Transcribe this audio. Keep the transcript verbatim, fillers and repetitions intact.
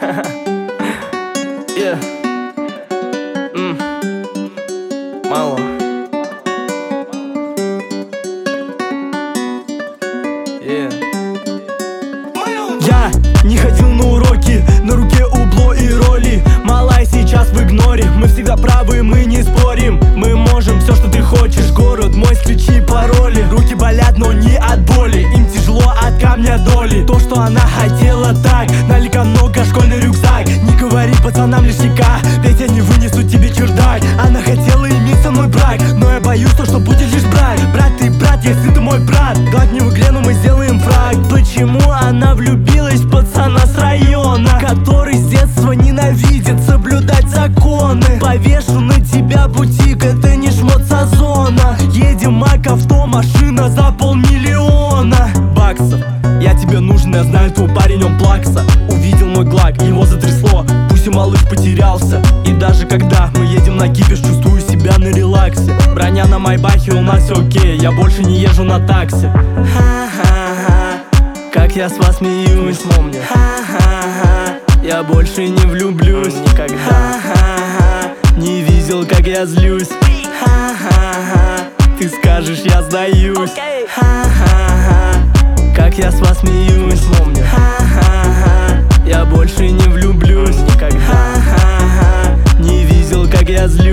Yeah. Mm. Мало. Yeah. Я не ходил на уроки, на руке убло и роли. Малая сейчас в игноре, мы всегда правы, мы не спорим. Мы можем все, что ты хочешь, город мой с ключи и пароли. Руки болят, но не от боли, им тяжело от камня доли. То, что она хотела так, налика много, школьный рюкзак. Не говори пацанам лишника, ведь они вынесут тебе чердак. Она хотела иметь со мной брак, но я боюсь, то, что будет лишь брак. Брат, ты брат, если ты мой брат, гладневую Глену мы сделаем фраг. Почему она влюбилась в пацана с района, который с детства ненавидит соблюдать законы? Повешу на тебя бутик, это не шмот с Озона. Едем мак авто, машина за полмиллиона баксов. Я тебе нужен, я знаю, твой парень, он плакса. Увидел мой глак, его затрясло, пусть и малыш потерялся. И даже когда мы едем на кипиш, чувствую себя на релаксе. Броня на майбахе, у нас все окей, я больше не езжу на такси. Ха-ха-ха, как я с вас смеюсь, мне. Ха-ха-ха, я больше не влюблюсь никогда. Ха-ха-ха, не видел, как я злюсь. Ха-ха-ха, ты скажешь, я сдаюсь. Ха-ха-ха, как я с вас смеюсь, мне. Ха-ха-ха, я больше не влюблюсь никогда. Ха-ха-ха, не видел, как я злюсь.